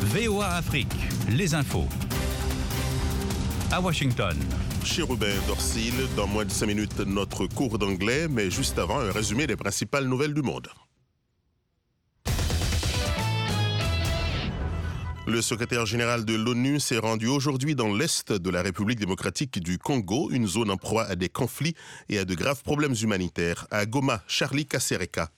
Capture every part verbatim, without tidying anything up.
V O A Afrique, les infos. À Washington. Chez Ruben Dorsil, dans moins de cinq minutes, notre cours d'anglais, mais juste avant, un résumé des principales nouvelles du monde. Le secrétaire général de l'ONU s'est rendu aujourd'hui dans l'est de la République démocratique du Congo, une zone en proie à des conflits et à de graves problèmes humanitaires. À Goma, Charlie Kasereka.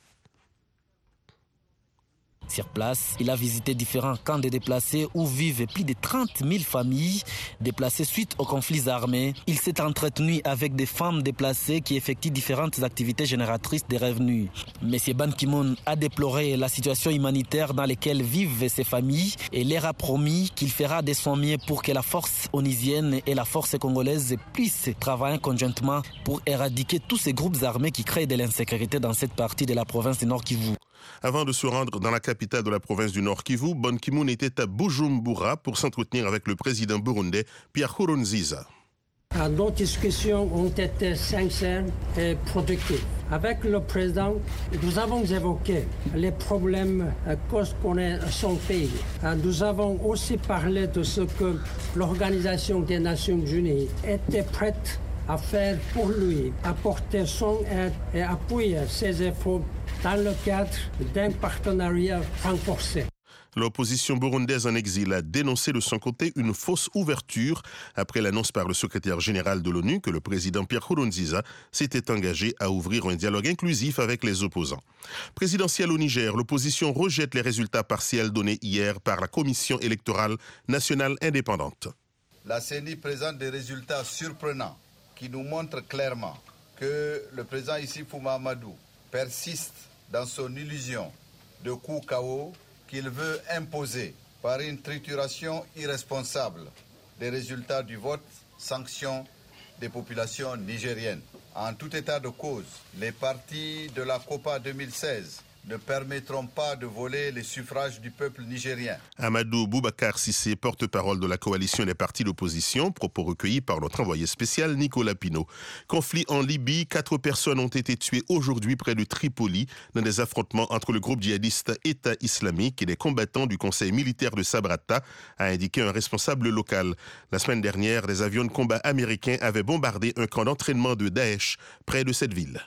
Sur place, il a visité différents camps de déplacés où vivent plus de trente mille familles déplacées suite aux conflits armés. Il s'est entretenu avec des femmes déplacées qui effectuent différentes activités génératrices de revenus. M. Ban Ki-moon a déploré la situation humanitaire dans laquelle vivent ces familles et leur a promis qu'il fera de son mieux pour que la force onusienne et la force congolaise puissent travailler conjointement pour éradiquer tous ces groupes armés qui créent de l'insécurité dans cette partie de la province du Nord Kivu. Avant de se rendre dans la capitale de la province du Nord Kivu, Ban Ki-moon était à Bujumbura pour s'entretenir avec le président burundais Pierre Nkurunziza. Nos discussions ont été sincères et productives. Avec le président, nous avons évoqué les problèmes que connaît son pays. Nous avons aussi parlé de ce que l'Organisation des Nations Unies était prête à faire pour lui, apporter son aide et appuyer ses efforts dans le cadre d'un partenariat renforcé. L'opposition burundaise en exil a dénoncé de son côté une fausse ouverture après l'annonce par le secrétaire général de l'ONU que le président Pierre Nkurunziza s'était engagé à ouvrir un dialogue inclusif avec les opposants. Présidentielle au Niger, l'opposition rejette les résultats partiels donnés hier par la Commission électorale nationale indépendante. La C E N I présente des résultats surprenants qui nous montrent clairement que le président Issoufou Mahamadou persiste dans son illusion de coup K O qu'il veut imposer par une trituration irresponsable des résultats du vote, sanction des populations nigériennes. En tout état de cause, les partis de la COPA deux mille seize ne permettront pas de voler les suffrages du peuple nigérien. Amadou Boubacar Sissé, porte-parole de la coalition des partis d'opposition, propos recueillis par notre envoyé spécial Nicolas Pinault. Conflit en Libye, quatre personnes ont été tuées aujourd'hui près de Tripoli dans des affrontements entre le groupe djihadiste État islamique et des combattants du conseil militaire de Sabrata, a indiqué un responsable local. La semaine dernière, des avions de combat américains avaient bombardé un camp d'entraînement de Daesh près de cette ville.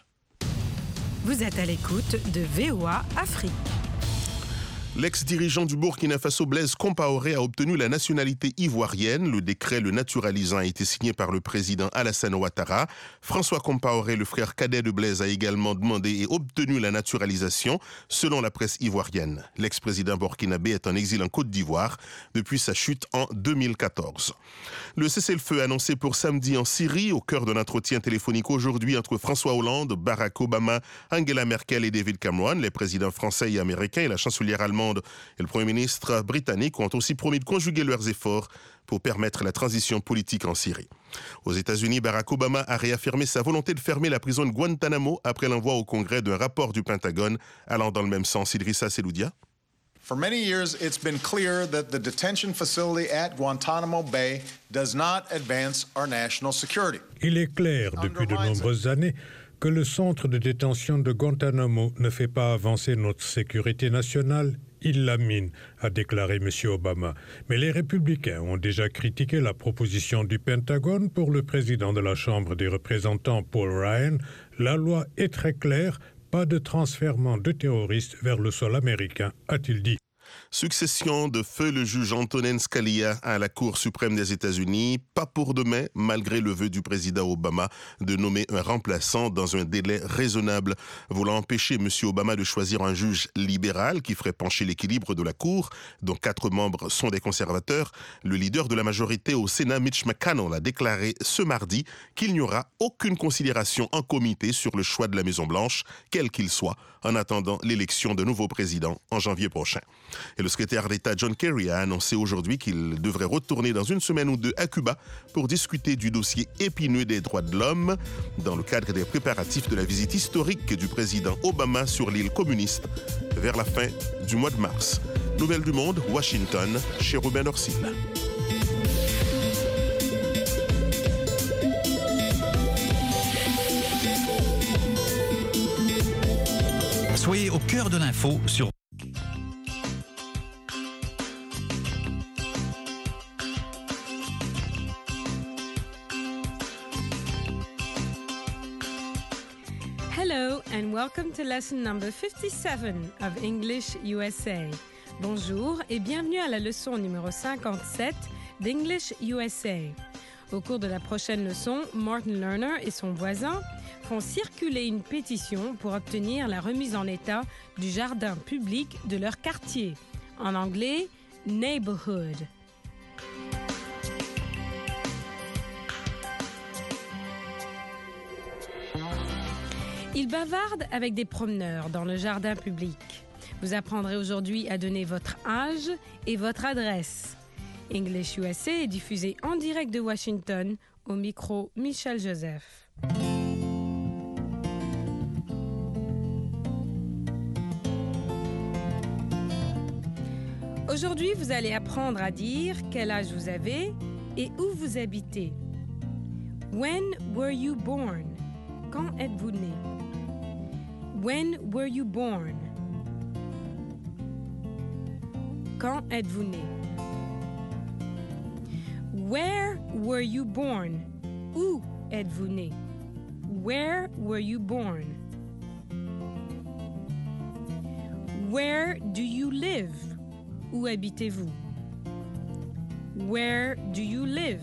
Vous êtes à l'écoute de V O A Afrique. L'ex-dirigeant du Burkina Faso, Blaise Compaoré, a obtenu la nationalité ivoirienne. Le décret le naturalisant a été signé par le président Alassane Ouattara. François Compaoré, le frère cadet de Blaise, a également demandé et obtenu la naturalisation, selon la presse ivoirienne. L'ex-président burkinabé est en exil en Côte d'Ivoire depuis sa chute en deux mille quatorze. Le cessez-le-feu annoncé pour samedi en Syrie, au cœur d'un entretien téléphonique aujourd'hui entre François Hollande, Barack Obama, Angela Merkel et David Cameron, les présidents français et américains et la chancelière allemande et le Premier ministre britannique ont aussi promis de conjuguer leurs efforts pour permettre la transition politique en Syrie. Aux États-Unis, Barack Obama a réaffirmé sa volonté de fermer la prison de Guantanamo après l'envoi au Congrès d'un rapport du Pentagone allant dans le même sens. Idrissa Seloudia. For many years, it's been clear that the detention facility at Guantanamo Bay does not advance our national security. Il est clair depuis de nombreuses années que le centre de détention de Guantanamo ne fait pas avancer notre sécurité nationale. Il la mine, a déclaré M. Obama. Mais les républicains ont déjà critiqué la proposition du Pentagone. Pour le président de la Chambre des représentants, Paul Ryan, la loi est très claire, pas de transfèrement de terroristes vers le sol américain, a-t-il dit. Succession de feu le juge Antonin Scalia à la Cour suprême des États-Unis, pas pour demain, malgré le vœu du président Obama de nommer un remplaçant dans un délai raisonnable, voulant empêcher M. Obama de choisir un juge libéral qui ferait pencher l'équilibre de la Cour, dont quatre membres sont des conservateurs. Le leader de la majorité au Sénat, Mitch McConnell, a déclaré ce mardi qu'il n'y aura aucune considération en comité sur le choix de la Maison-Blanche, quel qu'il soit, en attendant l'élection de nouveau président en janvier prochain. Et le secrétaire d'État John Kerry a annoncé aujourd'hui qu'il devrait retourner dans une semaine ou deux à Cuba pour discuter du dossier épineux des droits de l'homme dans le cadre des préparatifs de la visite historique du président Obama sur l'île communiste vers la fin du mois de mars. Nouvelles du monde, Washington, chez Ruben Dorsil. Soyez au cœur de l'info sur Hello and welcome to lesson number fifty-seven of English U S A. Bonjour et bienvenue à la leçon numéro cinquante-sept d'English U S A. Au cours de la prochaine leçon, Martin Lerner et son voisin font circuler une pétition pour obtenir la remise en état du jardin public de leur quartier. En anglais, neighborhood. Ils bavardent avec des promeneurs dans le jardin public. Vous apprendrez aujourd'hui à donner votre âge et votre adresse. English U S A est diffusé en direct de Washington, au micro Michel Joseph. Aujourd'hui, vous allez apprendre à dire quel âge vous avez et où vous habitez. When were you born? Quand êtes-vous né? When were you born? Quand êtes-vous né? Where were you born? Où êtes-vous né? Where were you born? Where do you live? Où habitez-vous? Where do you live?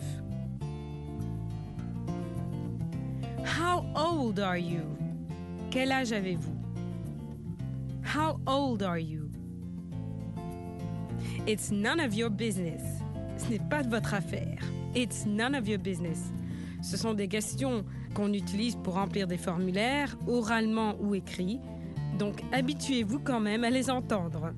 How old are you? Quel âge avez-vous? How old are you? It's none of your business. Ce n'est pas de votre affaire. It's none of your business. Ce sont des questions qu'on utilise pour remplir des formulaires, oralement ou écrits. Donc, habituez-vous quand même à les entendre.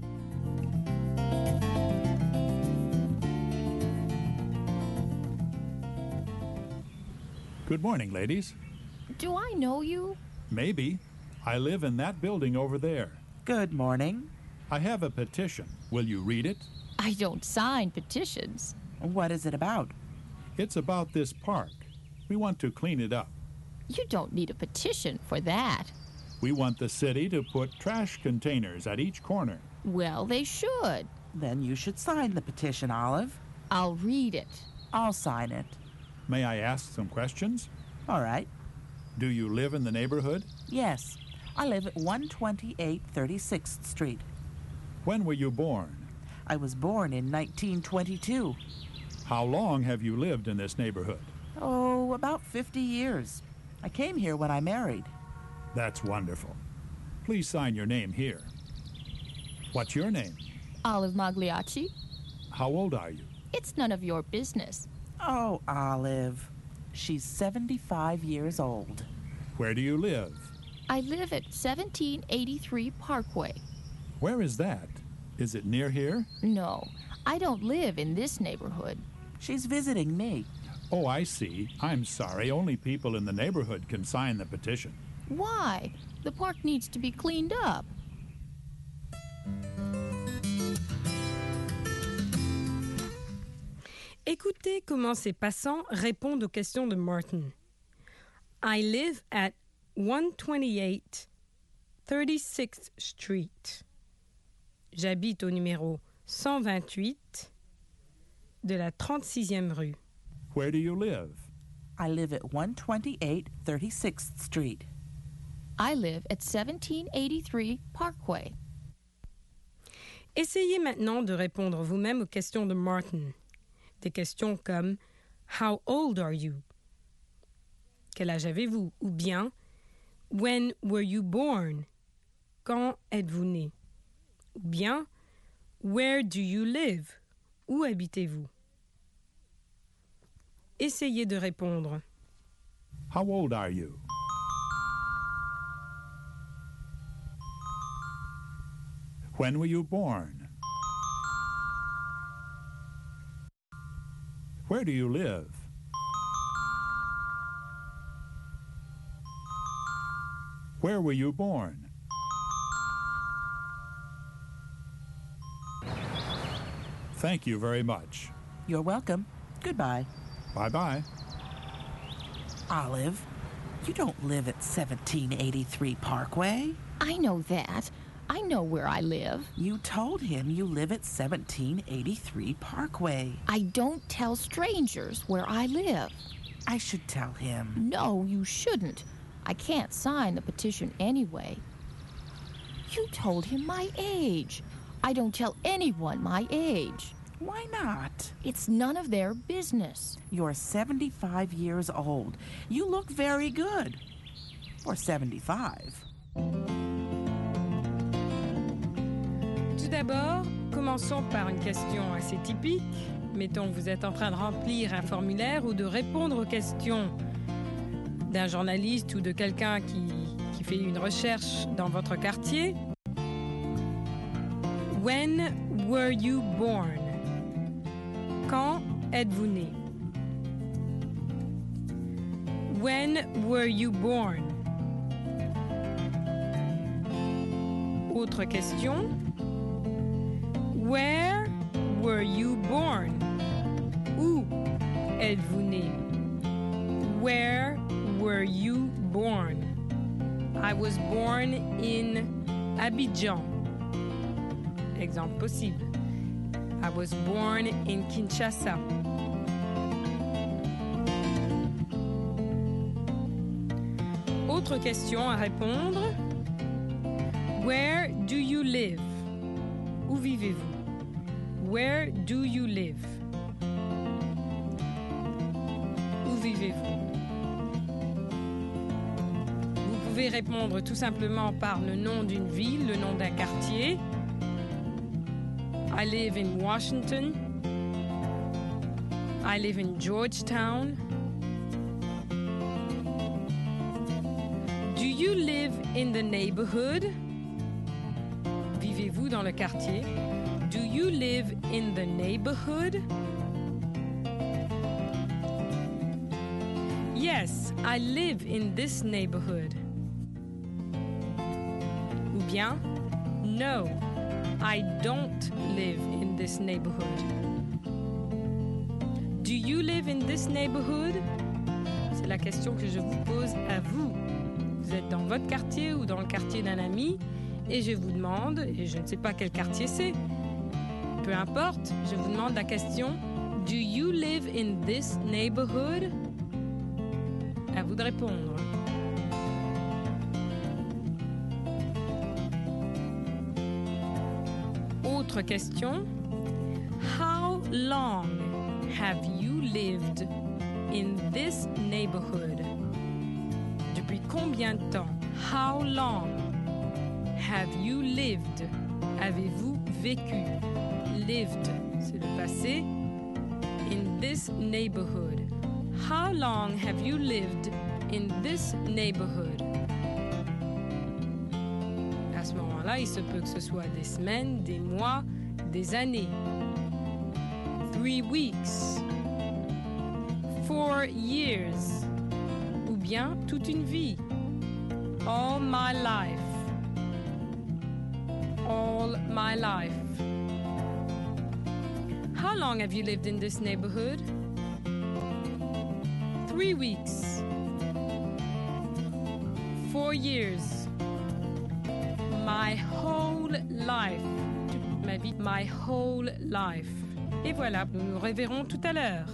Good morning, ladies. Do I know you? Maybe. I live in that building over there. Good morning. I have a petition. Will you read it? I don't sign petitions. What is it about? It's about this park. We want to clean it up. You don't need a petition for that. We want the city to put trash containers at each corner. Well, they should. Then you should sign the petition, Olive. I'll read it. I'll sign it. May I ask some questions? All right. Do you live in the neighborhood? Yes. I live at one twenty-eight thirty-sixth Street. When were you born? I was born in nineteen twenty-two. How long have you lived in this neighborhood? Oh, about fifty years. I came here when I married. That's wonderful. Please sign your name here. What's your name? Olive Magliacci. How old are you? It's none of your business. Oh, Olive. She's seventy-five years old. Where do you live? I live at seventeen eighty-three Parkway. Where is that? Is it near here? No, I don't live in this neighborhood. She's visiting me. Oh, I see. I'm sorry. Only people in the neighborhood can sign the petition. Why? The park needs to be cleaned up. Écoutez comment ces passants répondent aux questions de Martin. I live at one twenty-eight thirty-sixth Street. J'habite au numéro cent vingt-huit de la trente-sixième rue. Where do you live? I live at one twenty-eight thirty-sixth Street. I live at seventeen eighty-three Parkway. Essayez maintenant de répondre vous-même aux questions de Martin. Des questions comme « How old are you? » Quel âge avez-vous? Ou bien « When were you born? » Quand êtes-vous né? Ou bien « Where do you live? » Où habitez-vous? Essayez de répondre. How old are you? When were you born? Where do you live? Where were you born? Thank you very much. You're welcome. Goodbye. Bye-bye. Olive, you don't live at seventeen eighty-three Parkway. I know that. I know where I live. You told him you live at seventeen eighty-three Parkway. I don't tell strangers where I live. I should tell him. No, you shouldn't. I can't sign the petition anyway. You told him my age. I don't tell anyone my age. Why not? It's none of their business. You're seventy-five years old. You look very good. For seventy-five. Tout d'abord, commençons par une question assez typique. Mettons que vous êtes en train de remplir un formulaire ou de répondre aux questions d'un journaliste ou de quelqu'un qui, qui fait une recherche dans votre quartier. When were you born? Quand êtes-vous né? When were you born? Autre question. Where were you born? Où êtes-vous né? Where were you born? I was born in Abidjan. Exemple possible. I was born in Kinshasa. Autre question à répondre. Where do you live? Où vivez-vous? Where do you live? Où vivez-vous? Vous pouvez répondre tout simplement par le nom d'une ville, le nom d'un quartier. I live in Washington. I live in Georgetown. Do you live in the neighborhood? Vivez-vous dans le quartier? Do you live in the neighborhood? Yes, I live in this neighborhood. Ou bien, no, I don't live in this neighborhood. Do you live in this neighborhood? C'est la question que je vous pose à vous. Vous êtes dans votre quartier ou dans le quartier d'un ami et je vous demande, et je ne sais pas quel quartier c'est, peu importe, je vous demande la question Do you live in this neighborhood? À vous de répondre. Autre question. How long have you lived in this neighborhood? Depuis combien de temps? How long have you lived? Avez-vous vécu? Lived, c'est le passé. In this neighborhood. How long have you lived in this neighborhood? À ce moment-là, il se peut que ce soit des semaines, des mois, des années. Three weeks. Four years. Ou bien toute une vie. All my life. All my life. How long have you lived in this neighborhood? Three weeks. Four years. My whole life. Toute ma vie. My whole life. Et voilà, nous nous reverrons tout à l'heure.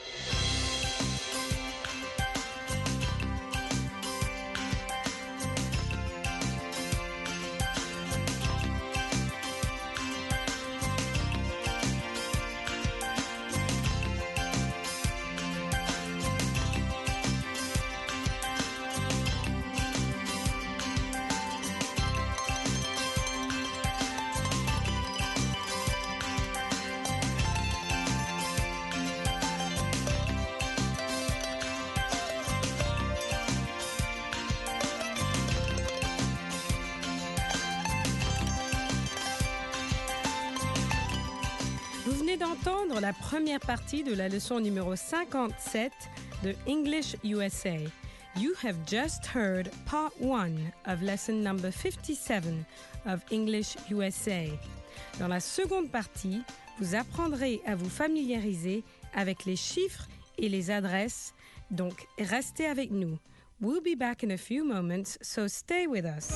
D'entendre la première partie de la leçon numéro cinquante-sept de English U S A. You have just heard part one of lesson number fifty-seven of English U S A. Dans la seconde partie, vous apprendrez à vous familiariser avec les chiffres et les adresses, donc restez avec nous. We'll be back in a few moments, so stay with us.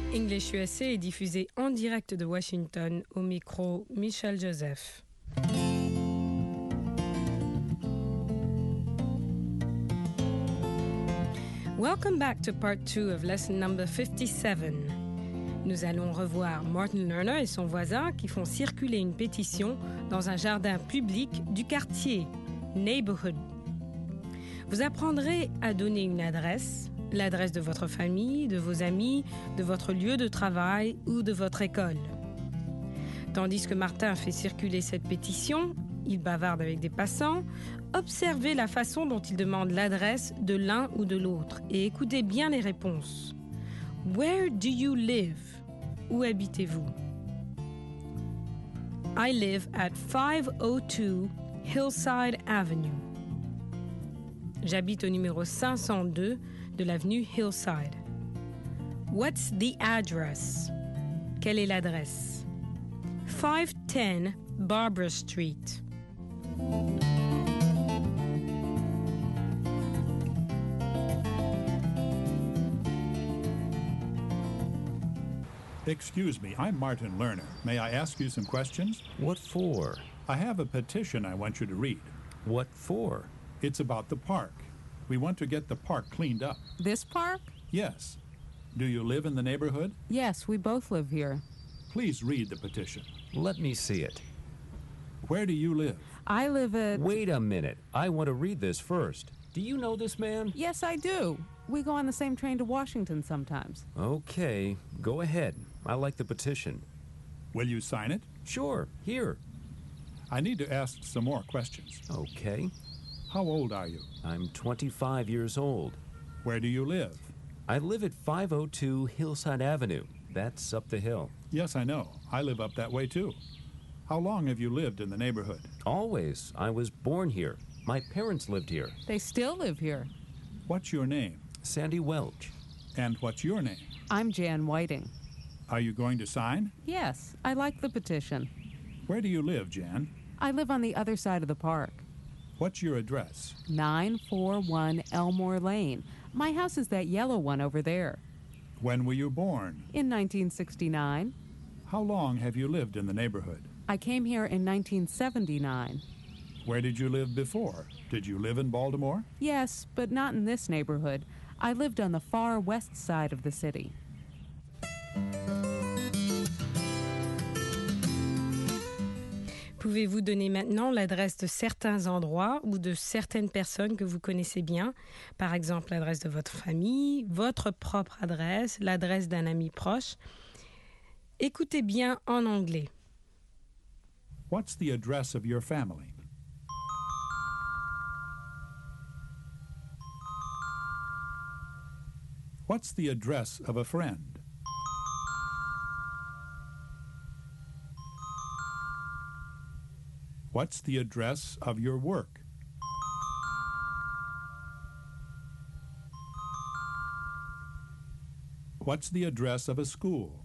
English U S A est diffusé en direct de Washington, au micro Michel Joseph. Welcome back to part two of lesson number fifty-seven. Nous allons revoir Martin Lerner et son voisin qui font circuler une pétition dans un jardin public du quartier, neighborhood. Vous apprendrez à donner une adresse, l'adresse de votre famille, de vos amis, de votre lieu de travail ou de votre école. Tandis que Martin fait circuler cette pétition, il bavarde avec des passants, observez la façon dont il demande l'adresse de l'un ou de l'autre et écoutez bien les réponses. Where do you live? Où habitez-vous? I live at five oh two Hillside Avenue. J'habite au numéro cinq cent deux de l'avenue Hillside. What's the address? Quelle est l'adresse? five ten Barbara Street. Excuse me, I'm Martin Lerner. May I ask you some questions? What for? I have a petition I want you to read. What for? It's about the park. We want to get the park cleaned up. This park? Yes. Do you live in the neighborhood? Yes, we both live here. Please read the petition. Let me see it. Where do you live? I live at... Wait a minute. I want to read this first. Do you know this man? Yes, I do. We go on the same train to Washington sometimes. Okay, go ahead. I like the petition. Will you sign it? Sure, here. I need to ask some more questions. Okay. How old are you? I'm twenty-five years old. Where do you live? I live at five oh two Hillside Avenue. That's up the hill. Yes, I know. I live up that way too. How long have you lived in the neighborhood? Always. I was born here. My parents lived here. They still live here. What's your name? Sandy Welch. And what's your name? I'm Jan Whiting. Are you going to sign? Yes, I like the petition. Where do you live, Jan? I live on the other side of the park. What's your address? nine forty-one Elmore Lane. My house is that yellow one over there. When were you born? In nineteen sixty-nine. How long have you lived in the neighborhood? I came here in nineteen seventy-nine. Where did you live before? Did you live in Baltimore? Yes, but not in this neighborhood. I lived on the far west side of the city. Pouvez-vous donner maintenant l'adresse de certains endroits ou de certaines personnes que vous connaissez bien? Par exemple, l'adresse de votre famille, votre propre adresse, l'adresse d'un ami proche. Écoutez bien en anglais. What's the address of your family? What's the address of a friend? What's the address of your work? What's the address of a school?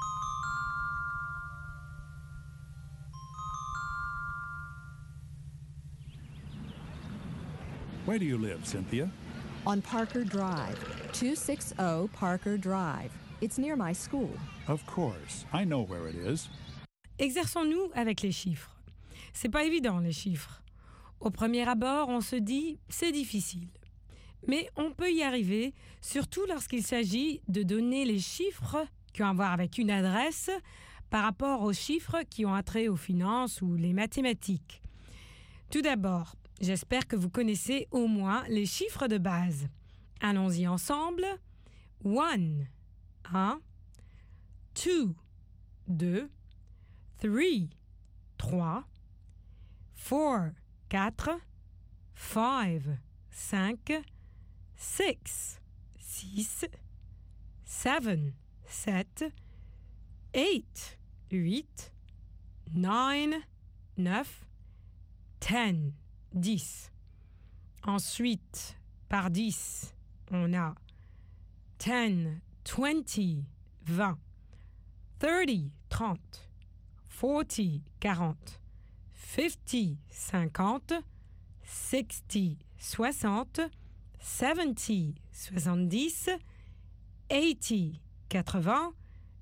Where do you live, Cynthia? On Parker Drive, two sixty Parker Drive. It's near my school. Of course. I know where it is. Exerçons-nous avec les chiffres. C'est pas évident, les chiffres. Au premier abord, on se dit « c'est difficile ». Mais on peut y arriver, surtout lorsqu'il s'agit de donner les chiffres qui ont à voir avec une adresse par rapport aux chiffres qui ont attrait aux finances ou les mathématiques. Tout d'abord, j'espère que vous connaissez au moins les chiffres de base. Allons-y ensemble. One, un. Two, deux. Three, trois. Four, quatre. Five, cinq. Six, six. Seven, sept. Eight, huit. Nine, neuf. Ten, dix. Ensuite, par dix, on a ten, twenty, vingt. Thirty, trente. Forty, quarante. Fifty, cinquante. Sixty, soixante. Seventy, soixante-dix. Eighty, quatre-vingts.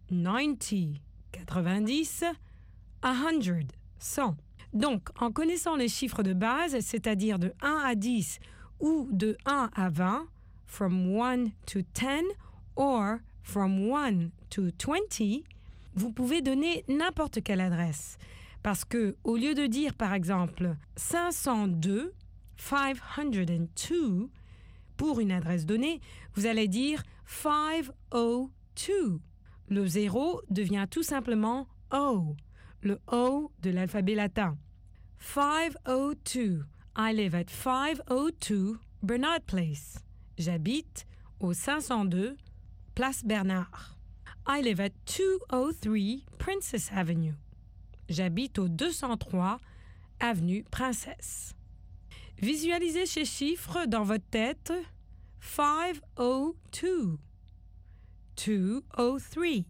ninety, quatre-vingt-dix, one hundred, cent. Donc, en connaissant les chiffres de base, c'est-à-dire de un à dix ou de un à vingt, from one to ten or from one to twenty, vous pouvez donner n'importe quelle adresse. Parce que, au lieu de dire, par exemple, cinq cent deux, five hundred two, pour une adresse donnée, vous allez dire five oh two. Le zéro devient tout simplement O, le O de l'alphabet latin. five oh two. I live at five oh two Bernard Place. J'habite au cinq cent deux Place Bernard. I live at two oh three Princess Avenue. J'habite au deux cent trois Avenue Princesse. Visualisez ces chiffres dans votre tête. five oh two, two oh three.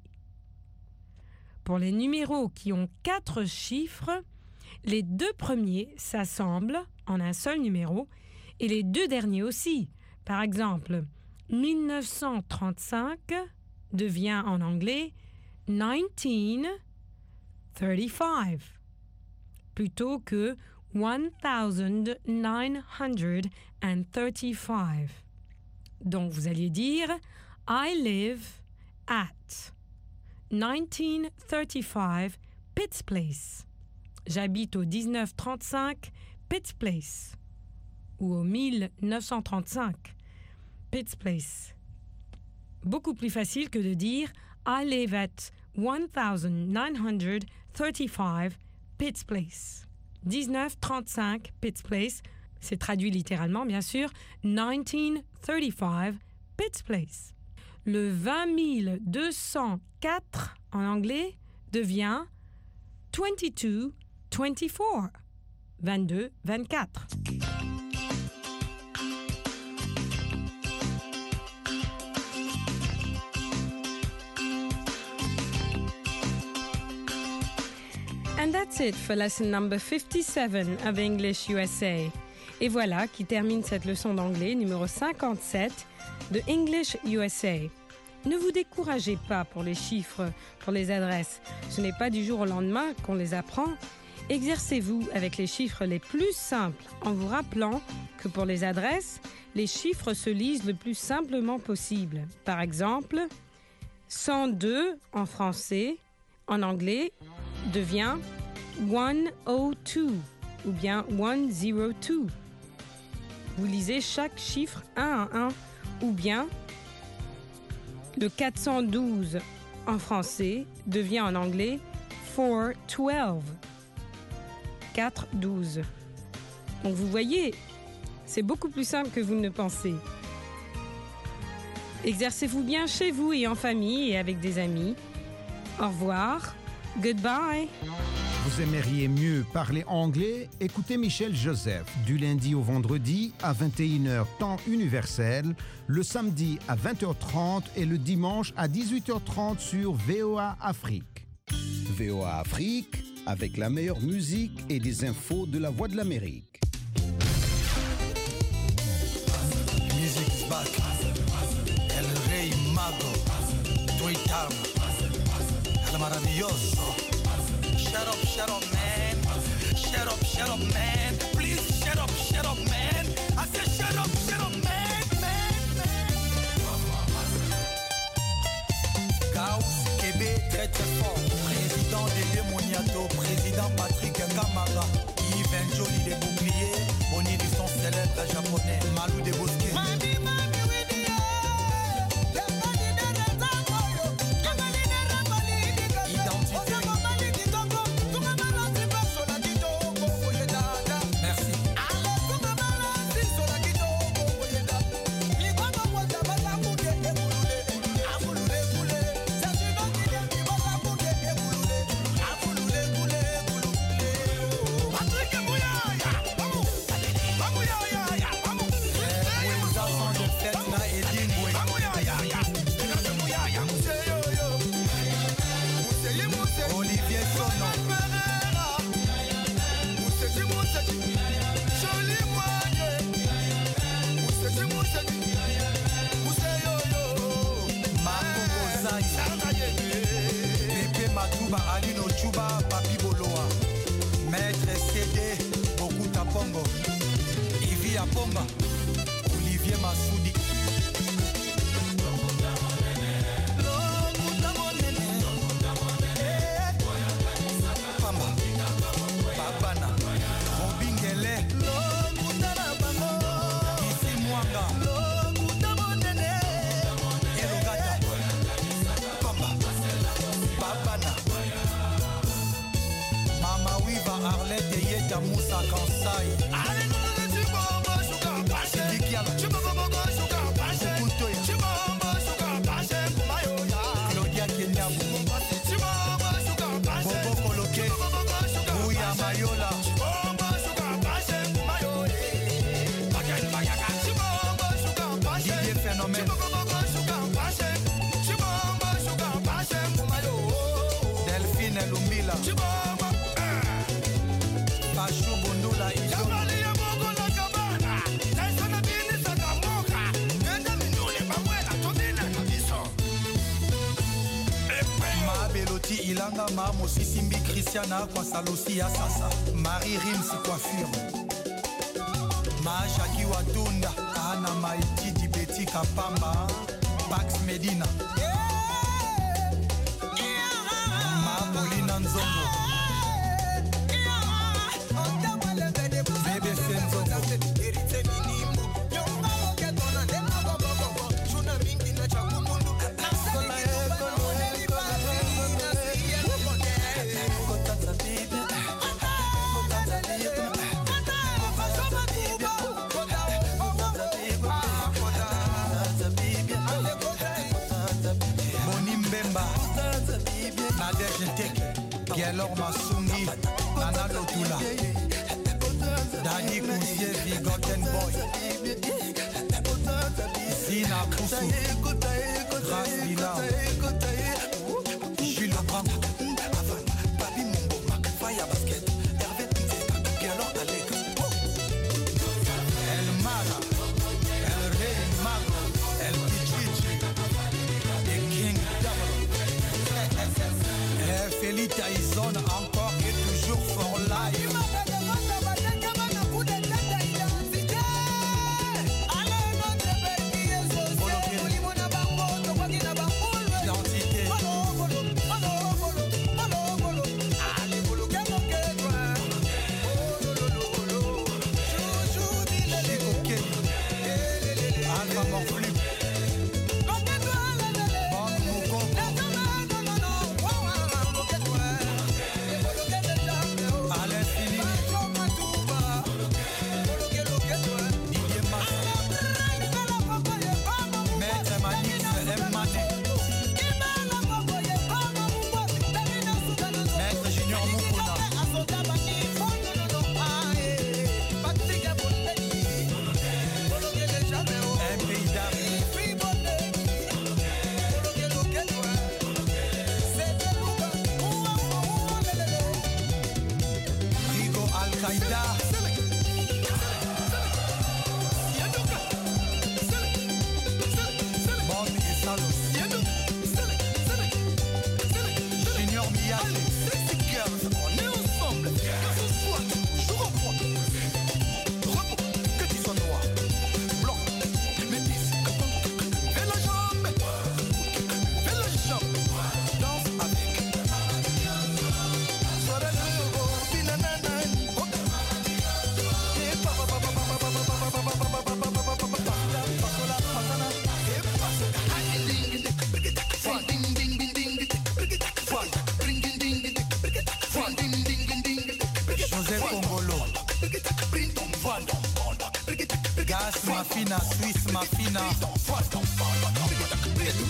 Pour les numéros qui ont quatre chiffres, les deux premiers s'assemblent en un seul numéro et les deux derniers aussi. Par exemple, mille neuf cent trente-cinq devient en anglais nineteen thirty-five plutôt que one thousand nine hundred thirty-five. Donc vous alliez dire I live at nineteen thirty-five Pitts Place. J'habite au dix-neuf trente-cinq Pitts Place ou au mille neuf cent trente-cinq Pitts Place. Beaucoup plus facile que de dire I live at nineteen thirty-five Pitts Place. dix-neuf trente-cinq Pitts Place, c'est traduit littéralement bien sûr, nineteen thirty-five Pitts Place. Le vingt mille deux cent quatre en anglais devient twenty-two twenty-four, vingt-deux vingt-quatre. And that's it for lesson number fifty-seven of English U S A. Et voilà qui termine cette leçon d'anglais numéro cinquante-sept de English U S A. Ne vous découragez pas pour les chiffres, pour les adresses. Ce n'est pas du jour au lendemain qu'on les apprend. Exercez-vous avec les chiffres les plus simples en vous rappelant que pour les adresses, les chiffres se lisent le plus simplement possible. Par exemple, cent deux en français, en anglais, devient one oh two ou bien one oh two. Vous lisez chaque chiffre un à un ou bien le quatre cent douze en français devient en anglais four twelve. quatre douze. Donc vous voyez, c'est beaucoup plus simple que vous ne pensez. Exercez-vous bien chez vous et en famille et avec des amis. Au revoir. Goodbye. Vous aimeriez mieux parler anglais? Écoutez Michel Joseph du lundi au vendredi à vingt et une heures temps universel, le samedi à vingt heures trente et le dimanche à dix-huit heures trente sur V O A Afrique. V O A Afrique, avec la meilleure musique et des infos de la Voix de l'Amérique. Music is back. El Rey Mago. Tuitam. El Maravilloso. Shut up, shut up, man. Shut up, shut up, man. Please shut up, shut up, man. I said shut up, shut up, man, man, man. Gauss, Québec, très très fort. Président Dédé Moniato, président Patrick Kamara. Yves Jolie des boucliers. Bonnie du son célèbre japonais. Malou des Bosquets. Mami, mami, oui, Chuba Alino Chuba Papi Boloa Maître C D Bokuta Pongo Ivi Apomba Olivier Massoudi Pamba Babana Robingele Isi Mwanga Elogata Pamba Babana Mama Wiva Arlette Yeta Moussa Kansai Claudia Kenyabu Bobo Koloke Ouya Mayola Didier Phénomène Delphine Lumbila Pachou Bundula Ma Beloti Ilanga Ma Mosisimbi Christiana Kwa Salosi ya Sasa Marie Rims Coiffure Ma Jackie Watunda Ana Maiti Dibeti Kapamba Pax Medina Ma Paulina Nzongo Bébé Senzongo Nadège Tek, Gielor Masungi, Nana Lotula, Dani Kousier, Vigoten Boy, Zina Poussou, Grace Villa, Jules Lebrun, Papi Mumbo, Fire Basket, Hervé Tizeta, Gielor Alec, El Mara, El Rey Mago, El Pichichi, The King Double. Felita Izone encore et toujours for life. Identité. Alpha Morflu. Gas, ma fina, Suisse, ma fina.